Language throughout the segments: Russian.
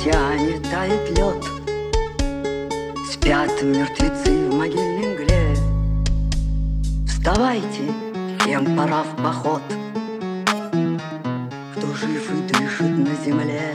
океане тает лед, спят мертвецы в могильной мгле. Вставайте, всем пора в поход, кто жив и дышит на земле.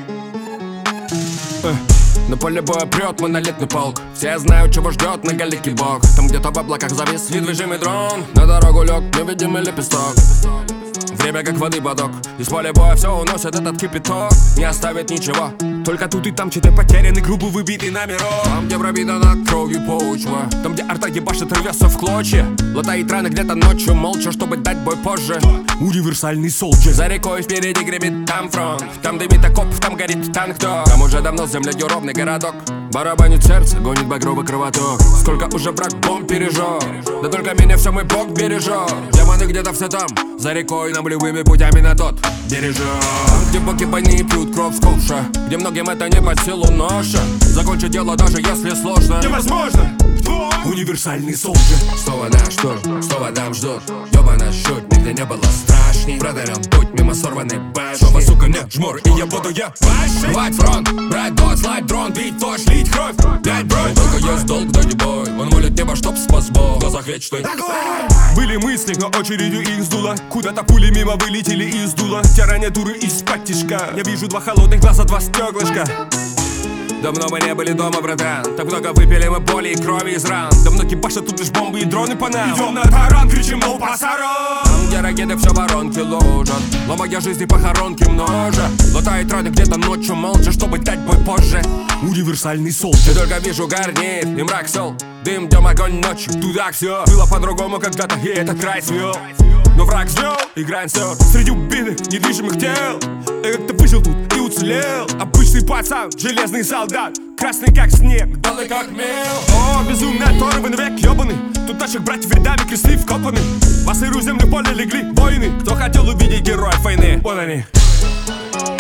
На поле боя прет монолитный полк. Все знают, чего ждет многоликий бог. Там где-то в облаках завис недвижимый дрон. На дорогу лег невидимый лепесток. Время как воды поток. Из поля боя все уносит этот кипяток. Не оставит ничего. Только тут и там чей-то потерянный, грубо выбитый номерок. Там, где пробита на кровью почва. Там, где арта ебашит, рвется в клочья. Латает раны где-то ночью молча, чтобы дать бой позже. Универсальный солджер. За рекой впереди гремит там фронт. Там дымит окоп, там горит танк. Там уже давно с землей ровный городок. Барабанит сердце, гонит багровый кровоток. Сколько уже брак бомб пережег. Да только меня все мой бог бережет. Демоны где-то все там, за рекой, нам любыми путями на тот бережет. Там, где боги больные пьют кровь с ковша, где многим это не под силу ноша. Закончить дело даже если сложно невозможно. Универсальный солджер. Снова наш тур, снова там ждут. Ёбана счет, нигде не было страшней. Продарен путь мимо сорванной башни. Снова, сука, нет жмур, и я буду рвать фронт, брать дот, слать дрон, бить флеш, лить кровь, блять бронь. Только есть долг, да не бой. Он молит небо, чтоб спас Бог. В глазах вечный были мысли, но очередью их сдуло. Куда-то пули мимо вылетели из дула. Тирания дуры из-под тишка. Я вижу два холодных глаза, два стеклышка. Давно мы не были дома, братан. Так много выпили мы боли и крови из ран. Давно кибашат тут лишь бомбы и дроны по нам. Идем на таран, кричим, мол, пасаран. Там, где ракеты все воронки ложат, ломая жизни похоронки множа. Латает раны где-то ночью молча, чтобы дать бой позже. Универсальный солджер. Я только вижу горнит и мрак сел. Дым, днем, огонь, ночью, туда все было по-другому когда-то, и этот край свел. Но враг звел, играем все среди убитых, недвижимых тел. Я как-то выжил тут и уцелел. Обычный пацан, железный солдат, красный как снег, белый как мел. О, безумный оторванный век, ёбаный. Тут наших братьев рядами кресты вкопаны. В сырую землю поле легли воины. Кто хотел увидеть героев войны, вот они.